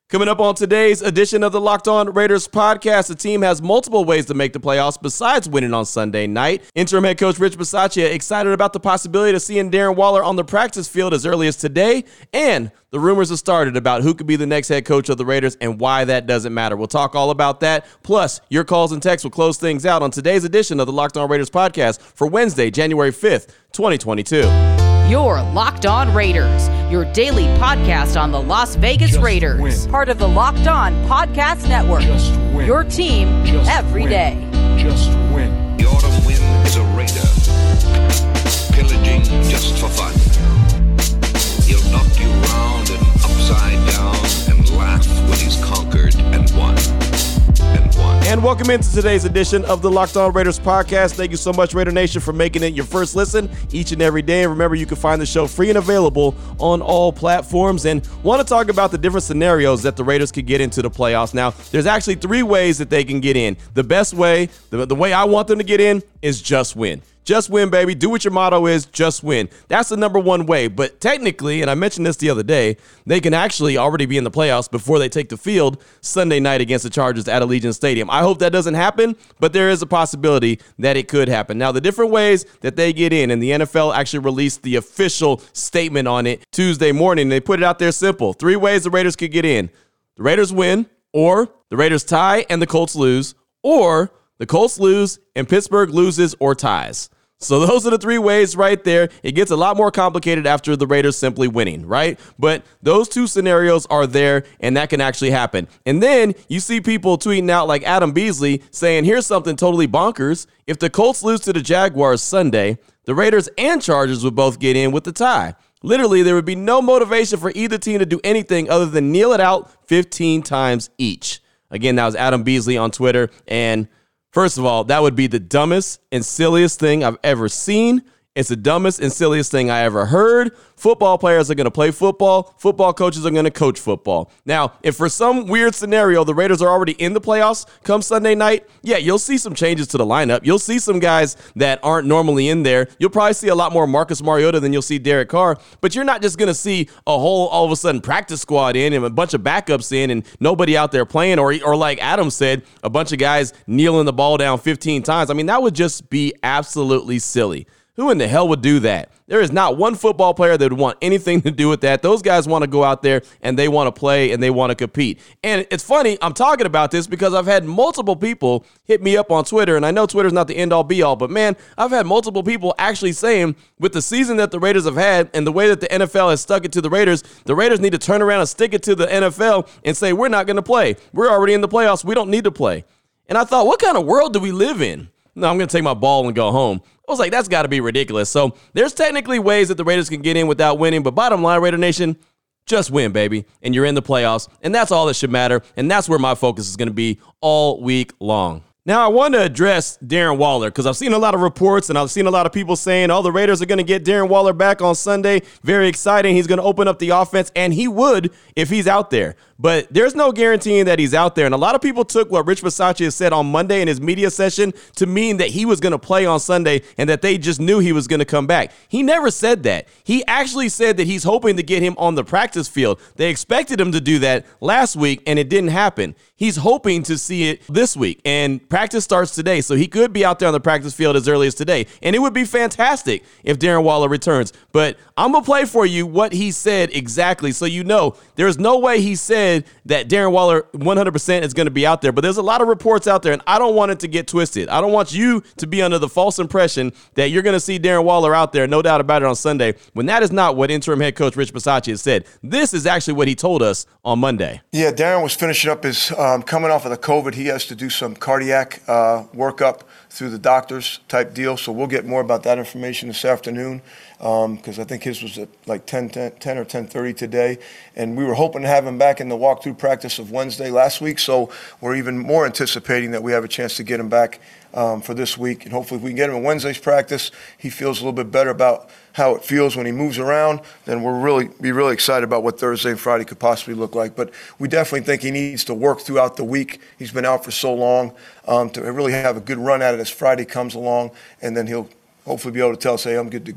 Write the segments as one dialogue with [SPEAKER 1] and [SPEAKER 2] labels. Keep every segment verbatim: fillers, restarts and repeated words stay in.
[SPEAKER 1] Coming up on today's edition of the Locked On Raiders podcast, the team has multiple ways to make the playoffs besides winning on Sunday night. Interim head coach Rich Bisaccia excited about the possibility of seeing Darren Waller on the practice field as early as today, and the rumors have started about who could be the next head coach of the Raiders and why that doesn't matter. We'll talk all about that. Plus, your calls and texts will close things out on today's edition of the Locked On Raiders podcast for Wednesday, January fifth, twenty twenty-two.
[SPEAKER 2] You're Locked On Raiders, your daily podcast on the Las Vegas
[SPEAKER 3] Just
[SPEAKER 2] Raiders.
[SPEAKER 3] win.
[SPEAKER 2] Part of the Locked On Podcast Network.
[SPEAKER 3] Just win.
[SPEAKER 2] Your team
[SPEAKER 3] Just
[SPEAKER 2] every
[SPEAKER 3] win.
[SPEAKER 2] day.
[SPEAKER 3] Just win.
[SPEAKER 4] The autumn wind is a raider, pillaging just for fun. He'll knock you round and upside down and laugh when he's conquered and won. And won.
[SPEAKER 1] And welcome into today's edition of the Locked On Raiders podcast. Thank you so much, Raider Nation, for making it your first listen each and every day. And remember, you can find the show free and available on all platforms. And want to talk about the different scenarios that the Raiders could get into the playoffs. Now, there's actually three ways that they can get in. The best way, the, the way I want them to get in is just win. Just win, baby. Do what your motto is, just win. That's the number one way. But technically, and I mentioned this the other day, they can actually already be in the playoffs before they take the field Sunday night against the Chargers at Allegiant Stadium. I hope that doesn't happen, but there is a possibility that it could happen. Now, the different ways that they get in, and the N F L actually released the official statement on it Tuesday morning. They put it out there simple. Three ways the Raiders could get in. The Raiders win, or the Raiders tie and the Colts lose, or the Colts lose and Pittsburgh loses or ties. So those are the three ways right there. It gets a lot more complicated after the Raiders simply winning, right? But those two scenarios are there, and that can actually happen. And then you see people tweeting out like Adam Beasley saying, here's something totally bonkers. If the Colts lose to the Jaguars Sunday, the Raiders and Chargers would both get in with the tie. Literally, there would be no motivation for either team to do anything other than kneel it out fifteen times each. Again, that was Adam Beasley on Twitter, and first of all, that would be the dumbest and silliest thing I've ever seen. It's the dumbest and silliest thing I ever heard. Football players are going to play football. Football coaches are going to coach football. Now, if for some weird scenario the Raiders are already in the playoffs come Sunday night, yeah, you'll see some changes to the lineup. You'll see some guys that aren't normally in there. You'll probably see a lot more Marcus Mariota than you'll see Derek Carr, but you're not just going to see a whole, all of a sudden, practice squad in and a bunch of backups in and nobody out there playing, or, or like Adam said, a bunch of guys kneeling the ball down fifteen times. I mean, that would just be absolutely silly. Who in the hell would do that? There is not one football player that would want anything to do with that. Those guys want to go out there and they want to play and they want to compete. And it's funny, I'm talking about this because I've had multiple people hit me up on Twitter, and I know Twitter's not the end-all be-all, but man, I've had multiple people actually saying with the season that the Raiders have had and the way that the N F L has stuck it to the Raiders, the Raiders need to turn around and stick it to the N F L and say, we're not going to play. We're already in the playoffs. We don't need to play. And I thought, what kind of world do we live in? No, I'm going to take my ball and go home. I was like, that's got to be ridiculous. So there's technically ways that the Raiders can get in without winning, but bottom line, Raider Nation, just win, baby, and you're in the playoffs, and that's all that should matter, and that's where my focus is going to be all week long. Now, I want to address Darren Waller because I've seen a lot of reports and I've seen a lot of people saying, oh, the Raiders are going to get Darren Waller back on Sunday. Very exciting. He's going to open up the offense, and he would if he's out there. But there's no guaranteeing that he's out there. And a lot of people took what Rich Bisaccia said on Monday in his media session to mean that he was going to play on Sunday and that they just knew he was going to come back. He never said that. He actually said that he's hoping to get him on the practice field. They expected him to do that last week, and it didn't happen. He's hoping to see it this week, and practice starts today, so he could be out there on the practice field as early as today. And it would be fantastic if Darren Waller returns. But I'm going to play for you what he said exactly so you know there's no way he said that Darren Waller one hundred percent is going to be out there. But there's a lot of reports out there, and I don't want it to get twisted. I don't want you to be under the false impression that you're going to see Darren Waller out there, no doubt about it, on Sunday, when that is not what interim head coach Rich Bisaccia has said. This is actually what he told us on Monday.
[SPEAKER 5] Yeah, Darren was finishing up his, um, coming off of the COVID. He has to do some cardiac uh, workup through the doctors type deal. So we'll get more about that information this afternoon because um, I think his was at like ten, ten, ten or ten thirty today. And we were hoping to have him back in the walkthrough practice of Wednesday last week. So we're even more anticipating that we have a chance to get him back um, for this week. And hopefully if we can get him in Wednesday's practice, he feels a little bit better about how it feels when he moves around, then we'll really be really excited about what Thursday and Friday could possibly look like. But we definitely think he needs to work throughout the week. He's been out for so long um, to really have a good run at it as Friday comes along, and then he'll hopefully be able to tell us, hey, I'm good to go.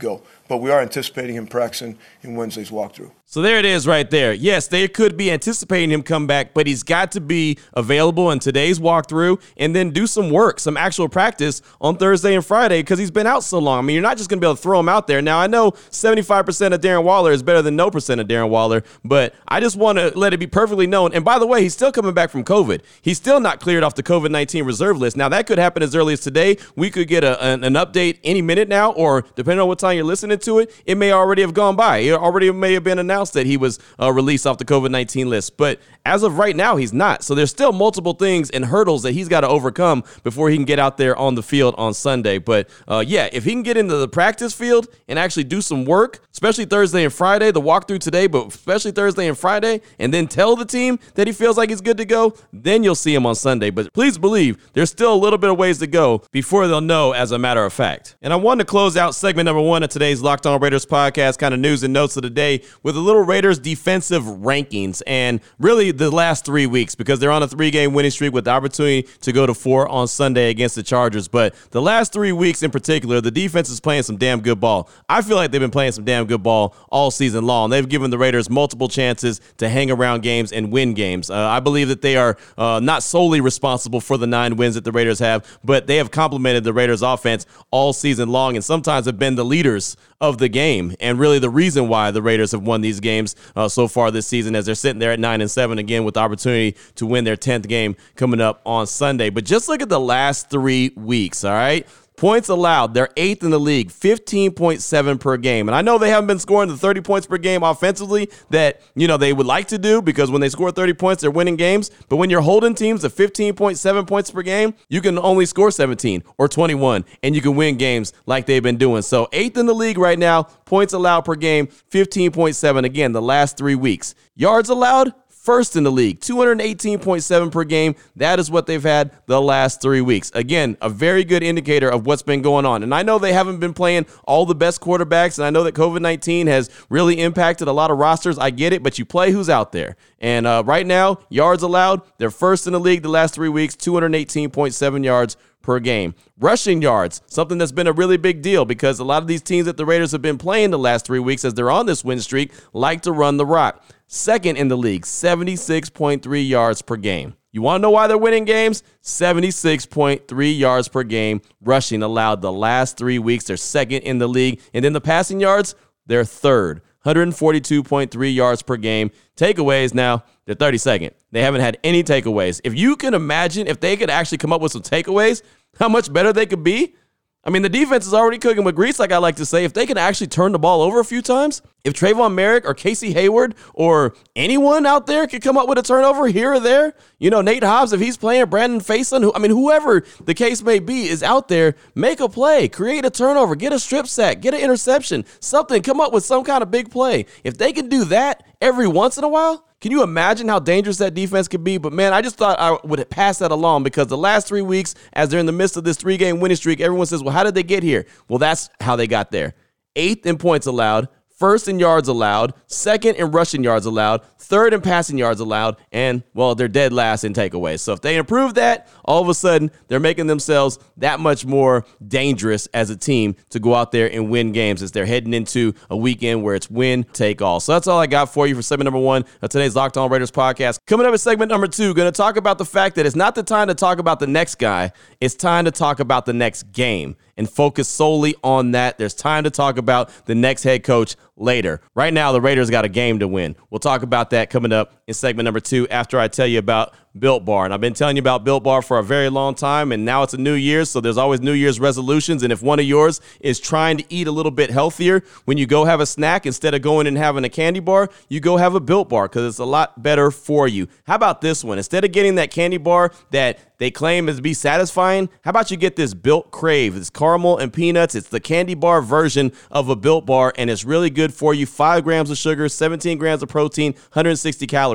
[SPEAKER 5] but we are anticipating him practicing in Wednesday's walkthrough.
[SPEAKER 1] So there it is right there. Yes, they could be anticipating him come back, but he's got to be available in today's walkthrough and then do some work, some actual practice on Thursday and Friday because he's been out so long. I mean, you're not just going to be able to throw him out there. Now, I know seventy-five percent of Darren Waller is better than no percent of Darren Waller, but I just want to let it be perfectly known. And by the way, he's still coming back from COVID. He's still not cleared off the COVID nineteen reserve list. Now, that could happen as early as today. We could get a, an, an update any minute now, or depending on what time you're listening to it, it may already have gone by. It already may have been announced that he was uh, released off the COVID nineteen list. But as of right now, he's not. So there's still multiple things and hurdles that he's got to overcome before he can get out there on the field on Sunday. But uh, yeah, if he can get into the practice field and actually do some work, especially Thursday and Friday, the walkthrough today, but especially Thursday and Friday, and then tell the team that he feels like he's good to go, then you'll see him on Sunday. But please believe there's still a little bit of ways to go before they'll know, as a matter of fact. And I wanted to close out segment number one of today's Locked On Raiders podcast, kind of news and notes of the day, with a little Raiders defensive rankings, and really the last three weeks, because they're on a three-game winning streak with the opportunity to go to four on Sunday against the Chargers. But the last three weeks in particular, the defense is playing some damn good ball. I feel like they've been playing some damn good ball all season long. They've given the Raiders multiple chances to hang around games and win games. Uh, I believe that they are uh, not solely responsible for the nine wins that the Raiders have, but they have complemented the Raiders offense all season long and sometimes have been the leaders of the game and really the reason why the Raiders have won these games uh, so far this season, as they're sitting there at nine and seven again with the opportunity to win their tenth game coming up on Sunday. But just look at the last three weeks, all right? Points allowed, they're eighth in the league, fifteen point seven per game. And I know they haven't been scoring the thirty points per game offensively that, you know, they would like to do, because when they score thirty points, they're winning games. But when you're holding teams to fifteen point seven points per game, you can only score seventeen or twenty-one, and you can win games like they've been doing. So eighth in the league right now, points allowed per game, fifteen point seven. Again, the last three weeks. Yards allowed, first in the league, two hundred eighteen point seven per game. That is what they've had the last three weeks. Again, a very good indicator of what's been going on. And I know they haven't been playing all the best quarterbacks, and I know that COVID nineteen has really impacted a lot of rosters. I get it, but you play who's out there. And uh, right now, yards allowed, they're first in the league the last three weeks, two hundred eighteen point seven yards per game. Rushing yards, something that's been a really big deal, because a lot of these teams that the Raiders have been playing the last three weeks as they're on this win streak like to run the rock. Second in the league, seventy-six point three yards per game. You want to know why they're winning games? seventy-six point three yards per game rushing allowed the last three weeks. They're second in the league. And then the passing yards, they're third, one hundred forty-two point three yards per game. Takeaways, now, they're thirty-second. They haven't had any takeaways. If you can imagine if they could actually come up with some takeaways, how much better they could be. I mean, the defense is already cooking with grease, like I like to say. If they can actually turn the ball over a few times, if Trayvon Merrick or Casey Hayward or anyone out there could come up with a turnover here or there, you know, Nate Hobbs, if he's playing, Brandon Faison, who, I mean, whoever the case may be is out there, make a play, create a turnover, get a strip sack, get an interception, something, come up with some kind of big play. If they can do that every once in a while, can you imagine how dangerous that defense could be? But, man, I just thought I would pass that along, because the last three weeks, as they're in the midst of this three-game winning streak, everyone says, well, how did they get here? Well, that's how they got there. Eighth in points allowed, first in yards allowed, second in rushing yards allowed, third in passing yards allowed, and, well, they're dead last in takeaways. So if they improve that, all of a sudden they're making themselves that much more dangerous as a team to go out there and win games as they're heading into a weekend where it's win, take all. So that's all I got for you for segment number one of today's Locked On Raiders podcast. Coming up in segment number two, going to talk about the fact that it's not the time to talk about the next guy. It's time to talk about the next game and focus solely on that. There's time to talk about the next head coach later. Right now, the Raiders got a game to win. We'll talk about that coming up in segment number two after I tell you about Built Bar. And I've been telling you about Built Bar for a very long time, and now it's a New Year's, so there's always New Year's resolutions. And if one of yours is trying to eat a little bit healthier, when you go have a snack, instead of going and having a candy bar, you go have a Built Bar, because it's a lot better for you. How about this one? Instead of getting that candy bar that they claim is to be satisfying, how about you get this Built Crave? It's caramel and peanuts. It's the candy bar version of a Built Bar, and it's really good for you. Five grams of sugar, seventeen grams of protein, one hundred sixty calories.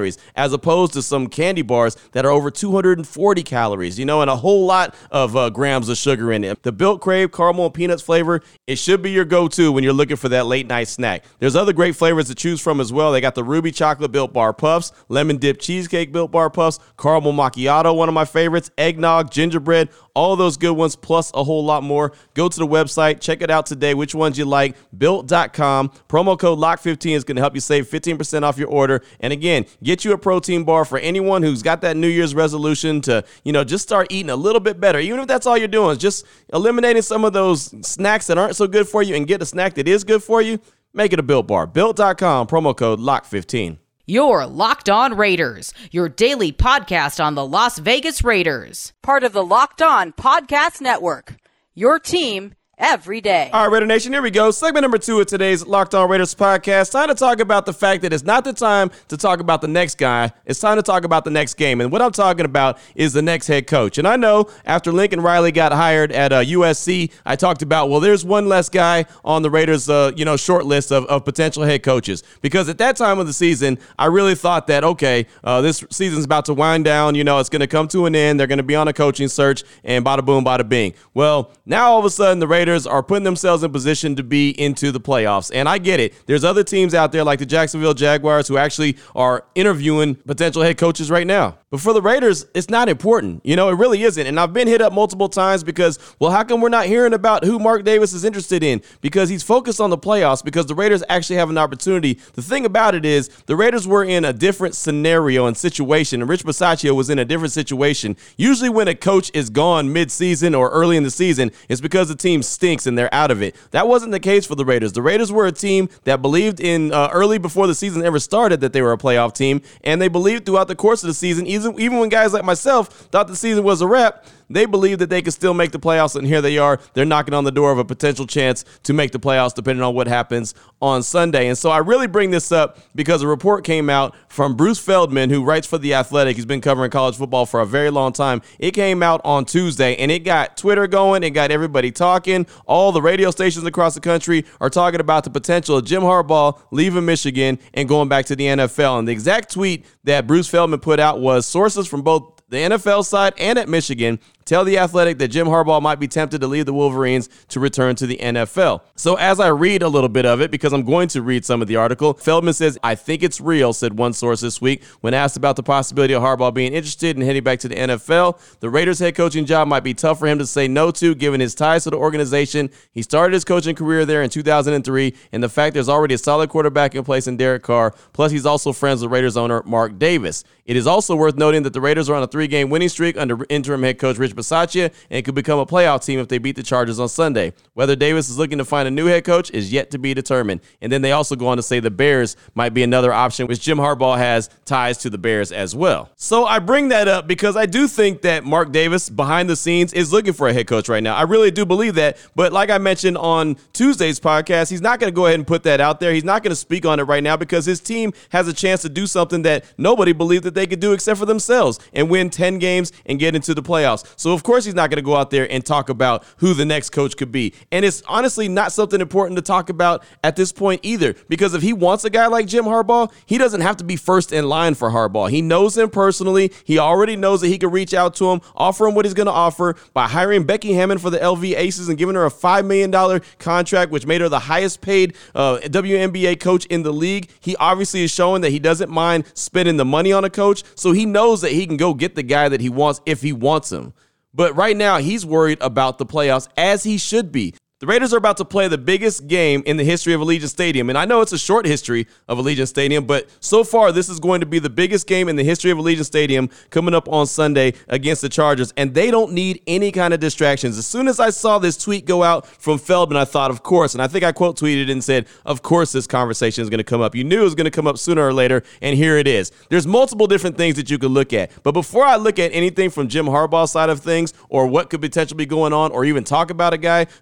[SPEAKER 1] calories, as opposed to some candy bars that are over two hundred forty calories, you know, and a whole lot of uh, grams of sugar in it. The Built Crave caramel and peanuts flavor, it should be your go-to when you're looking for that late night snack. There's other great flavors to choose from as well. They got the Ruby Chocolate Built Bar Puffs, Lemon Dip Cheesecake Built Bar Puffs, Caramel Macchiato, one of my favorites, Eggnog, Gingerbread, all those good ones, plus a whole lot more. Go to the website, check it out today, which ones you like, built dot com. Promo code lock fifteen is going to help you save fifteen percent off your order. And again, get you a protein bar for anyone who's got that New Year's resolution to, you know, just start eating a little bit better. Even if that's all you're doing, just eliminating some of those snacks that aren't so good for you and get a snack that is good for you. Make it a Built Bar. built dot com, promo code lock fifteen.
[SPEAKER 2] Your Locked On Raiders, your daily podcast on the Las Vegas Raiders. Part of the Locked On Podcast Network, your team every day.
[SPEAKER 1] All right, Raider Nation, here we go. Segment number two of today's Locked On Raiders podcast. Time to talk about the fact that it's not the time to talk about the next guy. It's time to talk about the next game. And what I'm talking about is the next head coach. And I know after Lincoln Riley got hired at uh, U S C, I talked about, well, there's one less guy on the Raiders, uh, you know, short list of, of potential head coaches. Because at that time of the season, I really thought that, okay, uh, this season's about to wind down. You know, it's going to come to an end. They're going to be on a coaching search, and bada boom, bada bing. Well, now all of a sudden the Raiders are putting themselves in position to be into the playoffs. And I get it. There's other teams out there like the Jacksonville Jaguars who actually are interviewing potential head coaches right now. But for the Raiders, it's not important. You know, it really isn't. And I've been hit up multiple times because, well, how come we're not hearing about who Mark Davis is interested in? Because he's focused on the playoffs, because the Raiders actually have an opportunity. The thing about it is the Raiders were in a different scenario and situation, and Rich Bisaccia was in a different situation. Usually when a coach is gone mid-season or early in the season, it's because the team stinks and they're out of it. That wasn't the case for the Raiders. The Raiders were a team that believed in uh, early before the season ever started that they were a playoff team, and they believed throughout the course of the season, even, even when guys like myself thought the season was a wrap, they believed that they could still make the playoffs, and here they are. They're knocking on the door of a potential chance to make the playoffs depending on what happens on Sunday. And so I really bring this up because a report came out from Bruce Feldman, who writes for The Athletic. He's been covering college football for a very long time. It came out on Tuesday, and it got Twitter going. It got everybody talking. All the radio stations across the country are talking about the potential of Jim Harbaugh leaving Michigan and going back to the N F L. And the exact tweet that Bruce Feldman put out was, sources from both the N F L side and at Michigan tell The Athletic that Jim Harbaugh might be tempted to leave the Wolverines to return to the N F L. So as I read a little bit of it, because I'm going to read some of the article, Feldman says, "I think it's real," said one source this week. When asked about the possibility of Harbaugh being interested in heading back to the N F L, the Raiders head coaching job might be tough for him to say no to, given his ties to the organization. He started his coaching career there in two thousand three, and the fact there's already a solid quarterback in place in Derek Carr, plus he's also friends with Raiders owner Mark Davis. It is also worth noting that the Raiders are on a three-game winning streak under interim head coach Rich Bisaccia, and could become a playoff team if they beat the Chargers on Sunday. Whether Davis is looking to find a new head coach is yet to be determined. And then they also go on to say the Bears might be another option, which Jim Harbaugh has ties to the Bears as well. So I bring that up because I do think that Mark Davis, behind the scenes, is looking for a head coach right now. I really do believe that. But like I mentioned on Tuesday's podcast, he's not going to go ahead and put that out there. He's not going to speak on it right now because his team has a chance to do something that nobody believed that they could do except for themselves, and win ten games and get into the playoffs. So of course he's not going to go out there and talk about who the next coach could be. And it's honestly not something important to talk about at this point either, because if he wants a guy like Jim Harbaugh, he doesn't have to be first in line for Harbaugh. He knows him personally. He already knows that he can reach out to him, offer him what he's going to offer by hiring Becky Hammond for the L V Aces and giving her a five million dollars contract, which made her the highest paid uh, W N B A coach in the league. He obviously is showing that he doesn't mind spending the money on a coach, so he knows that he can go get the guy that he wants if he wants him. But right now, he's worried about the playoffs, as he should be. The Raiders are about to play the biggest game in the history of Allegiant Stadium. And I know it's a short history of Allegiant Stadium, but so far this is going to be the biggest game in the history of Allegiant Stadium coming up on Sunday against the Chargers. And they don't need any kind of distractions. As soon as I saw this tweet go out from Feldman, I thought, of course. And I think I quote tweeted and said, of course this conversation is going to come up. You knew it was going to come up sooner or later, and here it is. There's multiple different things that you could look at. But before I look at anything from Jim Harbaugh's side of things or what could potentially be going on or even talk about a guy who could be the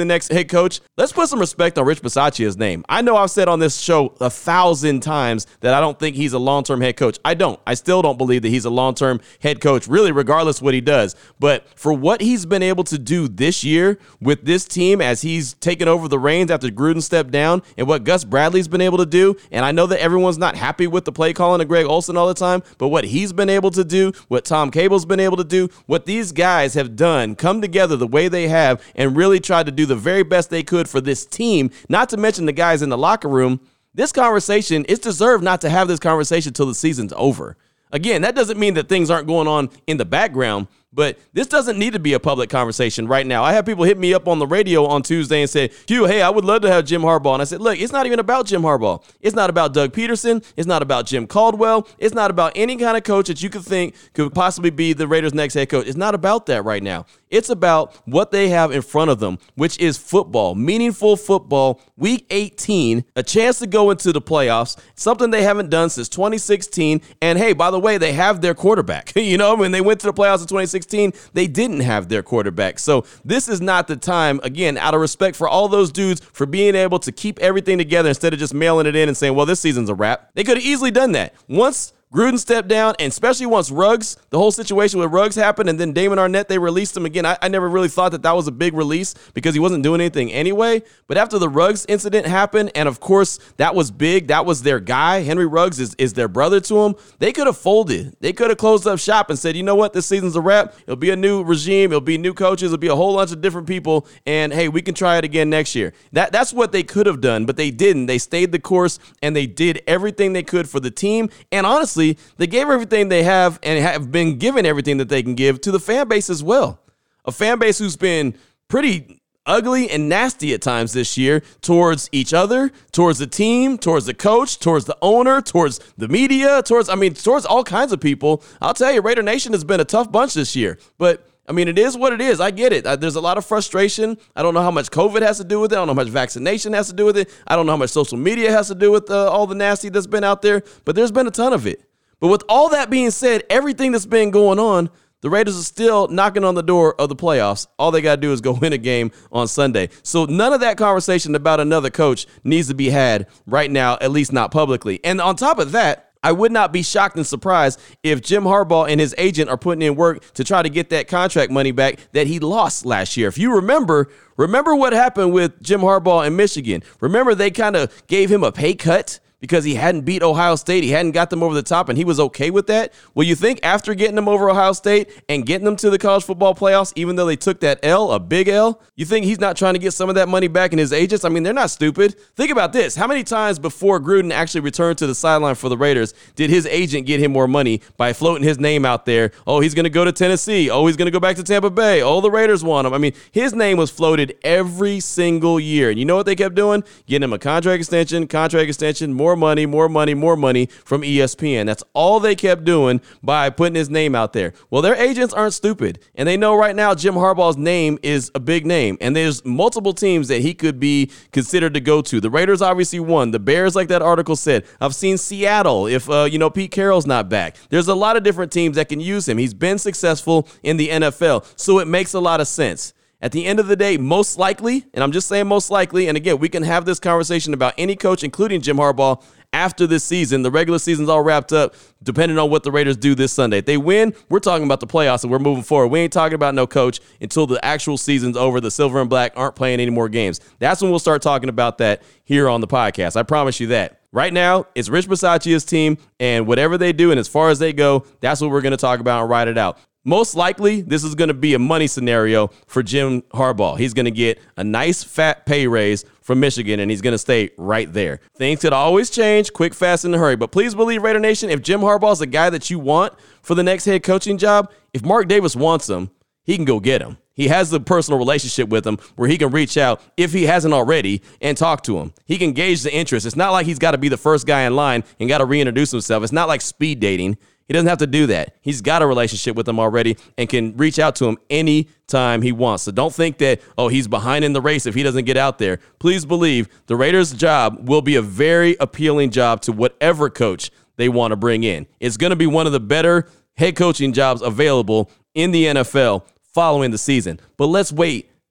[SPEAKER 1] next head coach, let's put some respect on Rich Bisaccia's name. I know I've said on this show a thousand times that I don't think he's a long-term head coach. I don't. I still don't believe that he's a long-term head coach, really, regardless of what he does. But for what he's been able to do this year with this team as he's taken over the reins after Gruden stepped down, and what Gus Bradley's been able to do, and I know that everyone's not happy with the play calling of Greg Olsen all the time, but what he's been able to do, what Tom Cable's been able to do, what these guys have done, come together the way they have and really tried to do the very best they could for this team, not to mention the guys in the locker room. This conversation, it's deserved not to have this conversation till the season's over. Again, that doesn't mean that things aren't going on in the background, but this doesn't need to be a public conversation right now. I have people hit me up on the radio on Tuesday and say, Hugh, hey, I would love to have Jim Harbaugh. And I said, look, it's not even about Jim Harbaugh. It's not about Doug Peterson. It's not about Jim Caldwell. It's not about any kind of coach that you could think could possibly be the Raiders' next head coach. It's not about that right now. It's about what they have in front of them, which is football, meaningful football, week eighteen, a chance to go into the playoffs, something they haven't done since twenty sixteen. And hey, by the way, they have their quarterback. You know, when they went to the playoffs in twenty sixteen, they didn't have their quarterback. So this is not the time, again, out of respect for all those dudes for being able to keep everything together instead of just mailing it in and saying, well, this season's a wrap. They could have easily done that. Once Gruden stepped down, and especially once Ruggs, the whole situation with Ruggs happened, and then Damon Arnett, they released him again. I, I never really thought that that was a big release because he wasn't doing anything anyway. But after the Ruggs incident happened, and of course, that was big. That was their guy. Henry Ruggs is, is their brother to him. They could have folded. They could have closed up shop and said, you know what, this season's a wrap. It'll be a new regime. It'll be new coaches. It'll be a whole bunch of different people. And hey, we can try it again next year. That That's what they could have done, but they didn't. They stayed the course, and they did everything they could for the team. And honestly, they gave everything they have and have been given everything that they can give to the fan base as well. A fan base who's been pretty ugly and nasty at times this year towards each other, towards the team, towards the coach, towards the owner, towards the media, towards, I mean, towards all kinds of people. I'll tell you, Raider Nation has been a tough bunch this year, but I mean, it is what it is. I get it. Uh, there's a lot of frustration. I don't know how much COVID has to do with it. I don't know how much vaccination has to do with it. I don't know how much social media has to do with uh, all the nasty that's been out there, but there's been a ton of it. But with all that being said, everything that's been going on, the Raiders are still knocking on the door of the playoffs. All they got to do is go win a game on Sunday. So none of that conversation about another coach needs to be had right now, at least not publicly. And on top of that, I would not be shocked and surprised if Jim Harbaugh and his agent are putting in work to try to get that contract money back that he lost last year. If you remember, remember what happened with Jim Harbaugh in Michigan. Remember they kind of gave him a pay cut because he hadn't beat Ohio State. He hadn't got them over the top, and he was okay with that. Well, you think after getting them over Ohio State and getting them to the college football playoffs, even though they took that L, a big L, you think he's not trying to get some of that money back in his agents? I mean, they're not stupid. Think about this. How many times before Gruden actually returned to the sideline for the Raiders did his agent get him more money by floating his name out there? Oh, he's going to go to Tennessee. Oh, he's going to go back to Tampa Bay. Oh, the Raiders want him. I mean, his name was floated every single year. And you know what they kept doing? Getting him a contract extension, contract extension, more money, more money, more money from E S P N. That's all they kept doing by putting his name out there. Well, their agents aren't stupid, and they know right now Jim Harbaugh's name is a big name, and there's multiple teams that he could be considered to go to. The Raiders obviously won. The Bears, like that article said. I've seen Seattle if, uh, you know, Pete Carroll's not back. There's a lot of different teams that can use him. He's been successful in the N F L, so it makes a lot of sense. At the end of the day, most likely, and I'm just saying most likely, and again, we can have this conversation about any coach, including Jim Harbaugh, after this season. The regular season's all wrapped up, depending on what the Raiders do this Sunday. If they win, we're talking about the playoffs, and we're moving forward. We ain't talking about no coach until the actual season's over. The Silver and Black aren't playing any more games. That's when we'll start talking about that here on the podcast. I promise you that. Right now, it's Rich Bisaccia's team, and whatever they do and as far as they go, that's what we're going to talk about and write it out. Most likely, this is going to be a money scenario for Jim Harbaugh. He's going to get a nice fat pay raise from Michigan, and he's going to stay right there. Things could always change quick, fast, in a hurry. But please believe, Raider Nation, if Jim Harbaugh is the guy that you want for the next head coaching job, if Mark Davis wants him, he can go get him. He has the personal relationship with him where he can reach out, if he hasn't already, and talk to him. He can gauge the interest. It's not like he's got to be the first guy in line and got to reintroduce himself. It's not like speed dating. He doesn't have to do that. He's got a relationship with him already and can reach out to him anytime he wants. So don't think that, oh, he's behind in the race if he doesn't get out there. Please believe the Raiders' job will be a very appealing job to whatever coach they want to bring in. It's going to be one of the better head coaching jobs available in the N F L following the season. But let's wait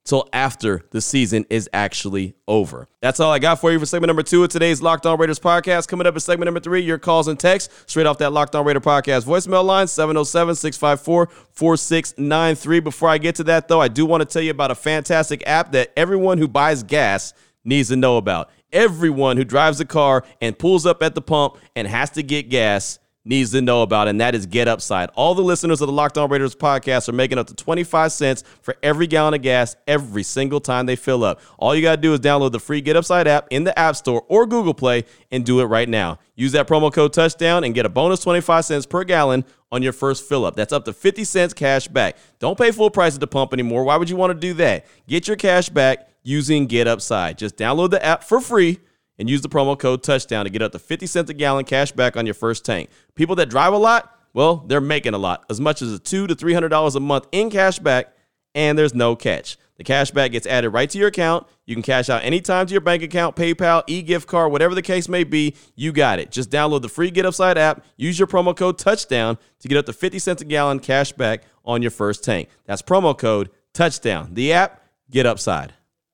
[SPEAKER 1] till after the season is actually over. That's all I got for you for segment number two of today's Locked On Raiders podcast. Coming up in segment number three, your calls and texts straight off that Locked On Raider podcast voicemail line, seven oh seven, six five four, four six nine three. Before I get to that, though, I do want to tell you about a fantastic app that everyone who buys gas needs to know about. Everyone who drives a car and pulls up at the pump and has to get gas needs to know about, and that is Get Upside. All the listeners of the Locked On Raiders podcast are making up to twenty-five cents for every gallon of gas every single time they fill up. All you got to do is download the free Get Upside app in the App Store or Google Play and do it right now. Use that promo code Touchdown and get a bonus twenty-five cents per gallon on your first fill up. That's up to fifty cents cash back. Don't pay full price at the pump anymore. Why would you want to do that? Get your cash back using Get Upside. Just download the app for free and use the promo code Touchdown to get up to fifty cents a gallon cash back on your first tank. People that drive a lot, well, they're making a lot, as much as two hundred to three hundred dollars a month in cash back, and there's no catch. The cash back gets added right to your account. You can cash out anytime to your bank account, PayPal, e-gift card, whatever the case may be, you got it. Just download the free Get Upside app, use your promo code Touchdown to get up to fifty cents a gallon cash back on your first tank. That's promo code Touchdown. The app, Get Upside.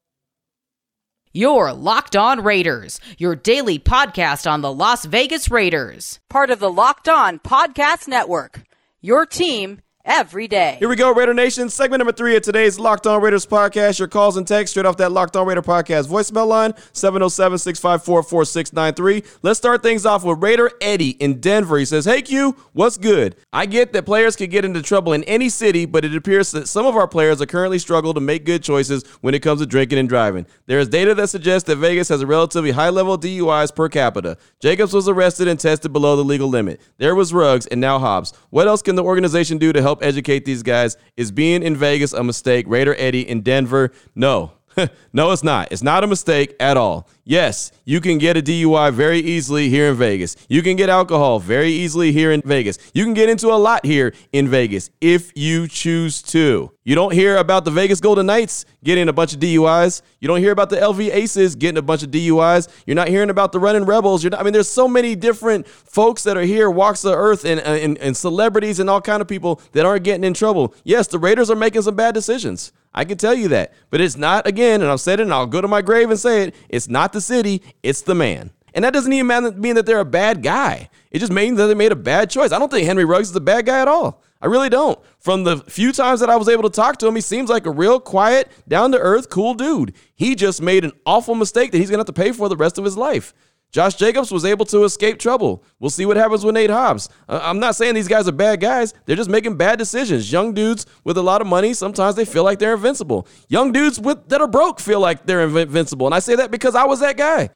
[SPEAKER 2] Your Locked On Raiders, your daily podcast on the Las Vegas Raiders. Part of the Locked On Podcast Network, your team every day.
[SPEAKER 1] Here we go, Raider Nation. Segment number three of today's Locked On Raiders podcast. Your calls and texts straight off that Locked On Raider podcast voicemail line, seven oh seven, six five four, four six nine three. Let's start things off with Raider Eddie in Denver. He says, "Hey Q, what's good? I get that players can get into trouble in any city, but it appears that some of our players are currently struggling to make good choices when it comes to drinking and driving. There is data that suggests that Vegas has a relatively high level of D U Is per capita. Jacobs was arrested and tested below the legal limit. There was Ruggs and now Hobbs. What else can the organization do to help educate these guys? Is being in Vegas a mistake?" Raider Eddie in Denver. No. No, it's not. It's not a mistake at all. Yes, you can get a D U I very easily here in Vegas. You can get alcohol very easily here in Vegas. You can get into a lot here in Vegas if you choose to. You don't hear about the Vegas Golden Knights getting a bunch of D U Is. You don't hear about the L V Aces getting a bunch of D U Is. You're not hearing about the Running Rebels. You're not, I mean, there's so many different folks that are here, walks of earth, and, and, and celebrities and all kind of people that aren't getting in trouble. Yes, the Raiders are making some bad decisions. I can tell you that. But it's not, again, and I've said it and I'll go to my grave and say it, it's not the city, it's the man. And that doesn't even mean that they're a bad guy. It just means that they made a bad choice. I don't think Henry Ruggs is a bad guy at all. I really don't. From the few times that I was able to talk to him, he seems like a real quiet, down-to-earth, cool dude. He just made an awful mistake that he's going to have to pay for the rest of his life. Josh Jacobs was able to escape trouble. We'll see what happens with Nate Hobbs. Uh, I'm not saying these guys are bad guys. They're just making bad decisions. Young dudes with a lot of money, sometimes they feel like they're invincible. Young dudes with that are broke feel like they're invincible. And I say that because I was that guy.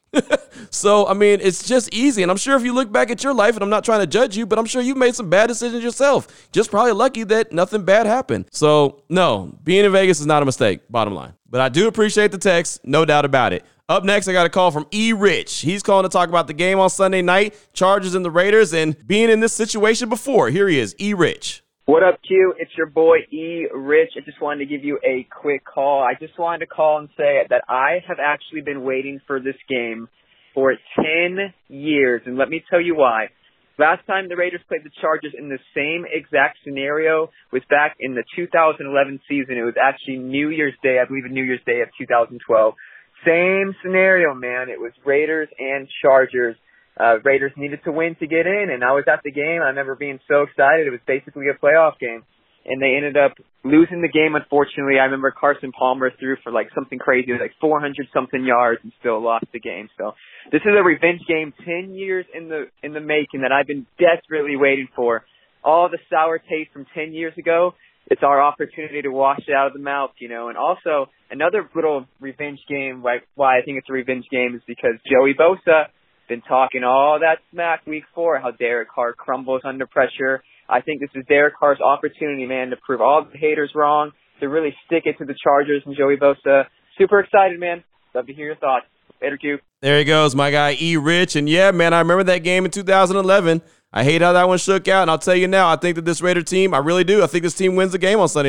[SPEAKER 1] So, I mean, it's just easy. And I'm sure if you look back at your life, and I'm not trying to judge you, but I'm sure you've made some bad decisions yourself. Just probably lucky that nothing bad happened. So, no, being in Vegas is not a mistake, bottom line. But I do appreciate the text, no doubt about it. Up next, I got a call from E. Rich. He's calling to talk about the game on Sunday night, Chargers and the Raiders, and being in this situation before. Here he is, E. Rich.
[SPEAKER 3] What up, Q? It's your boy, E. Rich. I just wanted to give you a quick call. I just wanted to call and say that I have actually been waiting for this game for ten years, and let me tell you why. Last time the Raiders played the Chargers in the same exact scenario was back in the two thousand eleven season. It was actually New Year's Day, I believe New Year's Day of two thousand twelve. Same scenario, man. It was Raiders and Chargers. Uh, Raiders needed to win to get in, and I was at the game. I remember being so excited. It was basically a playoff game, and they ended up losing the game, unfortunately. I remember Carson Palmer threw for like something crazy, like four hundred something yards, and still lost the game. So this is a revenge game, ten years in the in the making, that I've been desperately waiting for. All the sour taste from ten years ago, it's our opportunity to wash it out of the mouth, you know. And also, another little revenge game, why, why I think it's a revenge game, is because Joey Bosa been talking all that smack week four, how Derek Carr crumbles under pressure. I think this is Derek Carr's opportunity, man, to prove all the haters wrong, to really stick it to the Chargers and Joey Bosa. Super excited, man. Love to hear your thoughts. Later, Q.
[SPEAKER 1] There he goes, my guy E. Rich. And yeah, man, I remember that game in two thousand eleven. I hate how that one shook out, and I'll tell you now, I think that this Raider team, I really do, I think this team wins the game on Sunday night.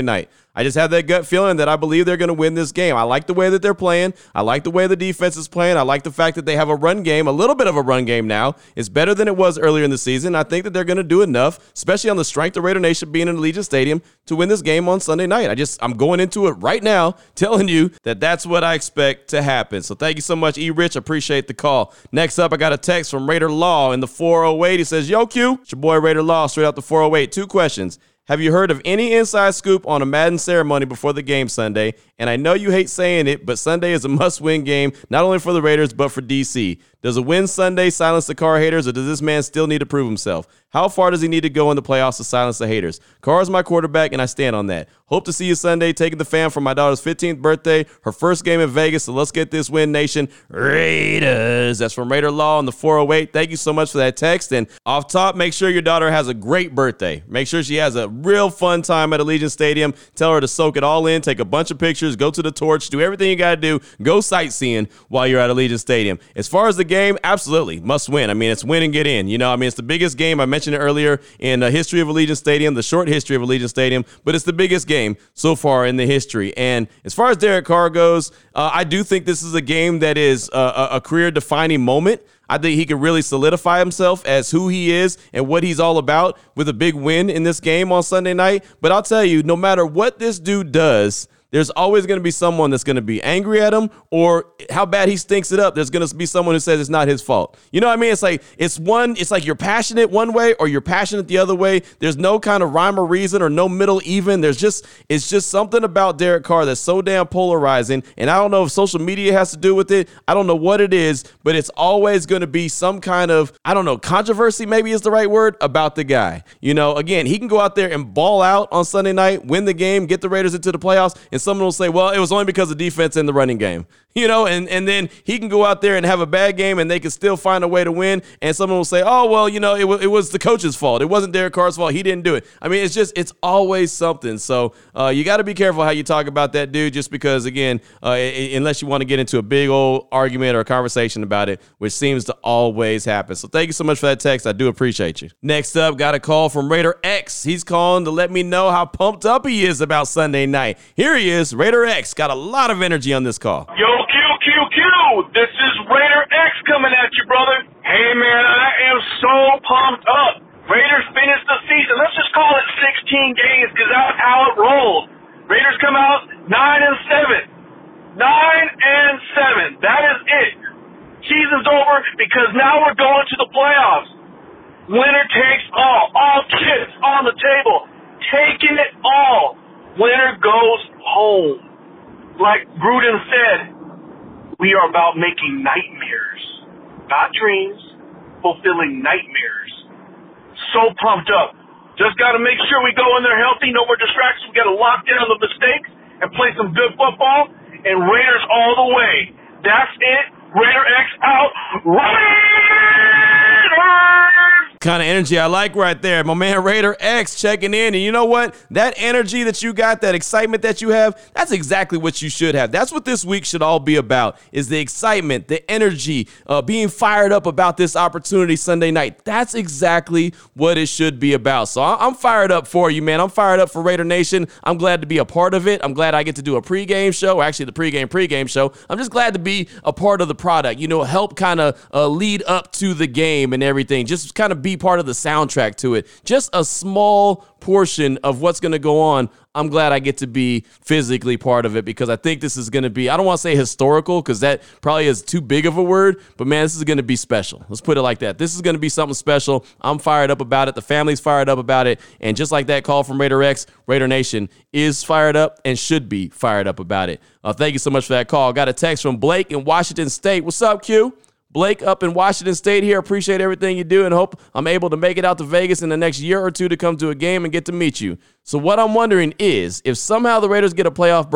[SPEAKER 1] I just have that gut feeling that I believe they're going to win this game. I like the way that they're playing. I like the way the defense is playing. I like the fact that they have a run game, a little bit of a run game now. It's better than it was earlier in the season. I think that they're going to do enough, especially on the strength of Raider Nation being in Allegiant Stadium, to win this game on Sunday night. I just, I'm going into it right now telling you that that's what I expect to happen. So thank you so much, E. Rich. Appreciate the call. Next up, I got a text from Raider Law in the four oh eight. He says, yo, Q, it's your boy Raider Law, straight out the four oh eight. Two questions. Have you heard of any inside scoop on a Madden ceremony before the game Sunday? And I know you hate saying it, but Sunday is a must-win game, not only for the Raiders, but for D C. Does a win Sunday silence the Carr haters, or does this man still need to prove himself? How far does he need to go in the playoffs to silence the haters? Carr is my quarterback, and I stand on that. Hope to see you Sunday, taking the fam for my daughter's fifteenth birthday, her first game in Vegas, so let's get this win, nation. Raiders. That's from Raider Law on the four oh eight. Thank you so much for that text. And off top, make sure your daughter has a great birthday. Make sure she has a real fun time at Allegiant Stadium. Tell her to soak it all in, take a bunch of pictures, go to the torch, do everything you got to do, go sightseeing while you're at Allegiant Stadium. As far as the game, absolutely, must win. I mean, it's win and get in. You know, I mean, it's the biggest game. I mentioned it earlier in the history of Allegiant Stadium, the short history of Allegiant Stadium, but it's the biggest game so far in the history. And as far as Derek Carr goes, uh, I do think this is a game that is a, a career-defining moment. I think he can really solidify himself as who he is and what he's all about with a big win in this game on Sunday night. But I'll tell you, no matter what this dude does, there's always going to be someone that's going to be angry at him, or how bad he stinks it up. There's going to be someone who says it's not his fault. You know what I mean? It's like it's one. It's like you're passionate one way or you're passionate the other way. There's no kind of rhyme or reason or no middle even. There's just it's just something about Derek Carr that's so damn polarizing. And I don't know if social media has to do with it. I don't know what it is, but it's always going to be some kind of, I don't know, controversy maybe is the right word about the guy. You know, again, he can go out there and ball out on Sunday night, win the game, get the Raiders into the playoffs, and someone will say, well, it was only because of defense in the running game, you know, and, and then he can go out there and have a bad game and they can still find a way to win. And someone will say, oh, well, you know, it, w- it was the coach's fault. It wasn't Derek Carr's fault. He didn't do it. I mean, it's just, it's always something. So uh, you got to be careful how you talk about that dude, just because, again, uh, I- unless you want to get into a big old argument or a conversation about it, which seems to always happen. So thank you so much for that text. I do appreciate you. Next up, got a call from Raider X. He's calling to let me know how pumped up he is about Sunday night. Here he is, Raider X. Got a lot of energy on this call.
[SPEAKER 6] Yo, Q, Q, Q. This is Raider X coming at you, brother. Hey, man, I am so pumped up. Raiders finished the season. Let's just call it sixteen games, because that's how it rolls. Raiders come out nine and seven. nine and seven. That is it. Season's over because now we're going to the playoffs. Winner takes all. All chips on the table. Taking it all. Winner goes home. Like Gruden said, we are about making nightmares, not dreams, fulfilling nightmares. So pumped up. Just got to make sure we go in there healthy, no more distractions. We got to lock down the mistakes and play some good football, and Raiders all the way. That's it. Raider X out. Raiders!
[SPEAKER 1] Kind of energy I like right there. My man Raider X checking in. And you know what? That energy that you got, that excitement that you have, that's exactly what you should have. That's what this week should all be about, is the excitement, the energy, uh, being fired up about this opportunity Sunday night. That's exactly what it should be about. So I'm fired up for you, man. I'm fired up for Raider Nation. I'm glad to be a part of it. I'm glad I get to do a pregame show, or actually the pregame pregame show. I'm just glad to be a part of the product, you know, help kind of uh, lead up to the game and everything. Just kind of be part of the soundtrack to it. Just a small portion of what's going to go on. I'm glad I get to be physically part of it, because I think this is going to be, I don't want to say historical, because that probably is too big of a word, but man, this is going to be special. Let's put it like that. This is going to be something special. I'm fired up about it. The family's fired up about it. And just like that call from Raider X, Raider Nation is fired up and should be fired up about it. Uh, thank you so much for that call. Got a text from Blake in Washington State. What's up, Q? Blake up in Washington State here. Appreciate everything you do and hope I'm able to make it out to Vegas in the next year or two to come to a game and get to meet you. So what I'm wondering is, if somehow the Raiders get a playoff berth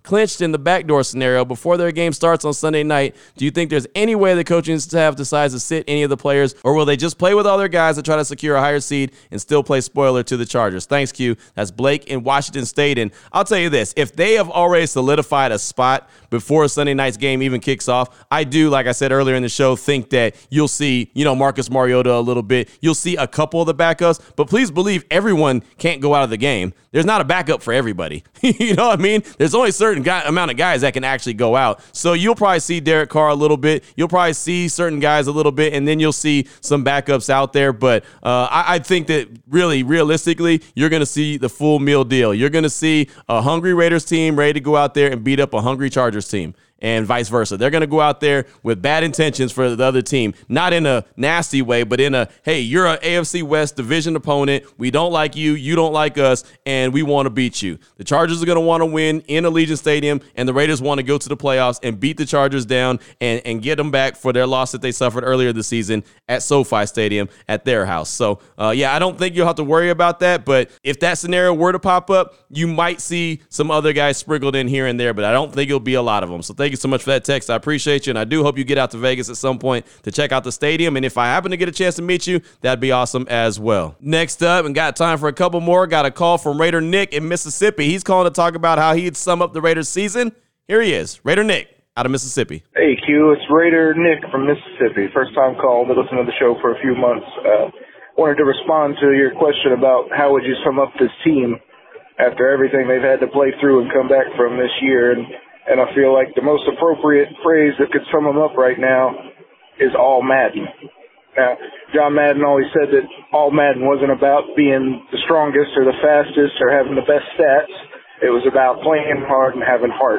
[SPEAKER 1] clinched in the backdoor scenario before their game starts on Sunday night, do you think there's any way the coaching staff decides to sit any of the players, or will they just play with all their guys to try to secure a higher seed and still play spoiler to the Chargers? Thanks, Q. That's Blake in Washington State. And I'll tell you this, if they have already solidified a spot before Sunday night's game even kicks off, I do, like I said earlier in the show, think that you'll see, you know, Marcus Mariota a little bit. You'll see a couple of the backups, but please believe everyone can't go out of the game. There's not a backup for everybody. You know what I mean? There's only a certain guy, amount of guys that can actually go out. So you'll probably see Derek Carr a little bit. You'll probably see certain guys a little bit, and then you'll see some backups out there. But uh, I, I think that really, realistically, you're going to see the full meal deal. You're going to see a hungry Raiders team ready to go out there and beat up a hungry Chargers team, and vice versa. They're going to go out there with bad intentions for the other team, not in a nasty way, but in a, hey, you're an A F C West division opponent. We don't like you. You don't like us, and we want to beat you. The Chargers are going to want to win in Allegiant Stadium, and the Raiders want to go to the playoffs and beat the Chargers down and, and get them back for their loss that they suffered earlier this season at SoFi Stadium at their house. So, uh, yeah, I don't think you'll have to worry about that, but if that scenario were to pop up, you might see some other guys sprinkled in here and there, but I don't think it'll be a lot of them. So thank you so much for that text. I appreciate you, and I do hope you get out to Vegas at some point to check out the stadium, and if I happen to get a chance to meet you, that'd be awesome as well. Next up, and got time for a couple more, got a call from Raider Nick in Mississippi. He's calling to talk about how he'd sum up the Raiders season. Here he is, Raider Nick out of Mississippi.
[SPEAKER 7] Hey, Q, it's Raider Nick from Mississippi. First time call to listen to the show for a few months. Uh, wanted to respond to your question about how would you sum up this team after everything they've had to play through and come back from this year. And And I feel like the most appropriate phrase that could sum them up right now is all Madden. Now, John Madden always said that all Madden wasn't about being the strongest or the fastest or having the best stats. It was about playing hard and having heart.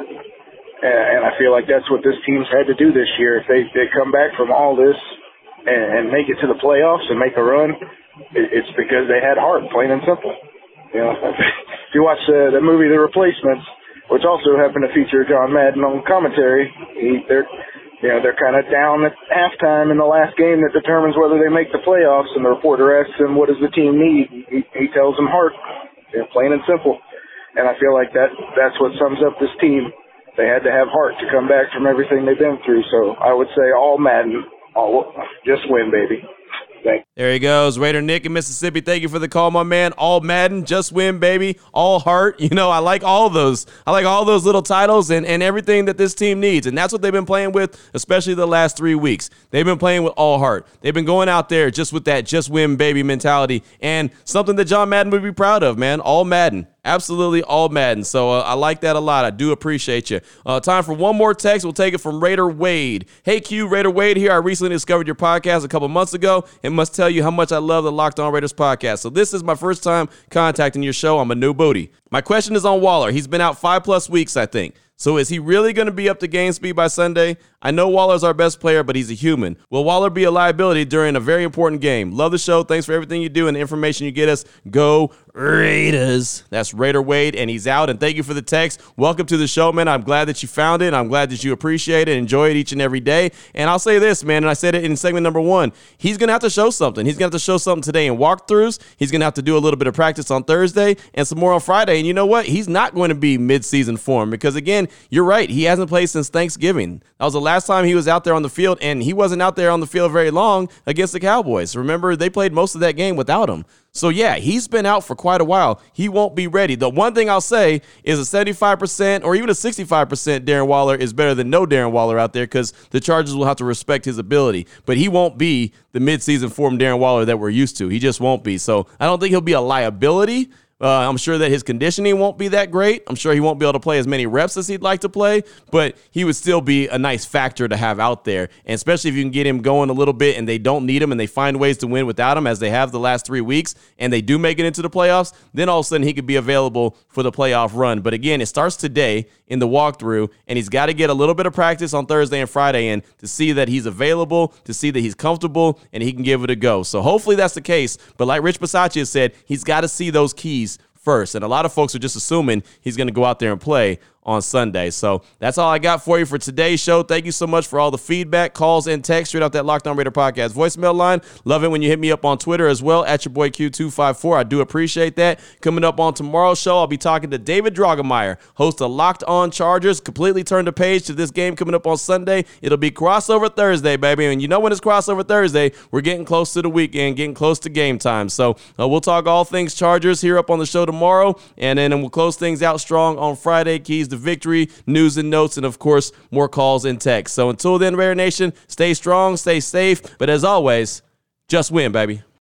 [SPEAKER 7] And I feel like that's what this team's had to do this year. If they, they come back from all this and, and make it to the playoffs and make a run, it's because they had heart, plain and simple. You know, if you watch the, the movie The Replacements, which also happened to feature John Madden on commentary, he, they're, you know, they're kind of down at halftime in the last game that determines whether they make the playoffs, and the reporter asks him, what does the team need? He, he tells them heart, you know, plain and simple. And I feel like that that's what sums up this team. They had to have heart to come back from everything they've been through. So I would say all Madden, all, just win, baby. Thanks.
[SPEAKER 1] There he goes, Raider Nick in Mississippi. Thank you for the call, my man. All Madden, just win, baby. All heart. You know, I like all those. I like all those little titles and, and everything that this team needs. And that's what they've been playing with, especially the last three weeks. They've been playing with all heart. They've been going out there just with that just win, baby mentality, and something that John Madden would be proud of, man. All Madden. Absolutely all Madden. So uh, I like that a lot. I do appreciate you. Uh, time for one more text. We'll take it from Raider Wade. Hey, Q, Raider Wade here. I recently discovered your podcast a couple months ago and must tell you how much I love the Locked On Raiders podcast. So this is my first time contacting your show. I'm a new booty. My question is on Waller. He's been out five plus weeks, I think. So is he really going to be up to game speed by Sunday? I know Waller's our best player, but he's a human. Will Waller be a liability during a very important game? Love the show. Thanks for everything you do and the information you get us. Go Raiders. That's Raider Wade, and he's out. And thank you for the text. Welcome to the show, man. I'm glad that you found it. I'm glad that you appreciate it, enjoy it each and every day. And I'll say this, man, and I said it in segment number one. He's going to have to show something. He's going to have to show something today in walkthroughs. He's going to have to do a little bit of practice on Thursday and some more on Friday. And you know what? He's not going to be mid-season form because, again, you're right. He hasn't played since Thanksgiving. That was the last time he was out there on the field, and he wasn't out there on the field very long against the Cowboys. Remember, they played most of that game without him. So, yeah, he's been out for quite a while. He won't be ready. The one thing I'll say is a seventy-five percent or even a sixty-five percent Darren Waller is better than no Darren Waller out there because the Chargers will have to respect his ability. But he won't be the midseason form Darren Waller that we're used to. He just won't be. So I don't think he'll be a liability. Uh, I'm sure that his conditioning won't be that great. I'm sure he won't be able to play as many reps as he'd like to play, but he would still be a nice factor to have out there. And especially if you can get him going a little bit and they don't need him and they find ways to win without him as they have the last three weeks and they do make it into the playoffs, then all of a sudden he could be available for the playoff run. But again, it starts today in the walkthrough, and he's got to get a little bit of practice on Thursday and Friday in to see that he's available, to see that he's comfortable, and he can give it a go. So hopefully that's the case. But like Rich Bisaccia has said, he's got to see those keys first. And a lot of folks are just assuming he's going to go out there and play on Sunday. So that's all I got for you for today's show. Thank you so much for all the feedback, calls, and texts straight off that Locked On Raider podcast voicemail line. Love it when you hit me up on Twitter as well, at your boy Q two five four. I do appreciate that. Coming up on tomorrow's show, I'll be talking to David Drogemeyer, host of Locked On Chargers. Completely turned the page to this game coming up on Sunday. It'll be crossover Thursday, baby. And you know when it's crossover Thursday, we're getting close to the weekend, getting close to game time. So uh, we'll talk all things Chargers here up on the show tomorrow, and then we'll close things out strong on Friday. Keys to victory, news and notes, and of course, more calls and texts. So until then, Raider Nation, stay strong, stay safe, but as always, just win, baby.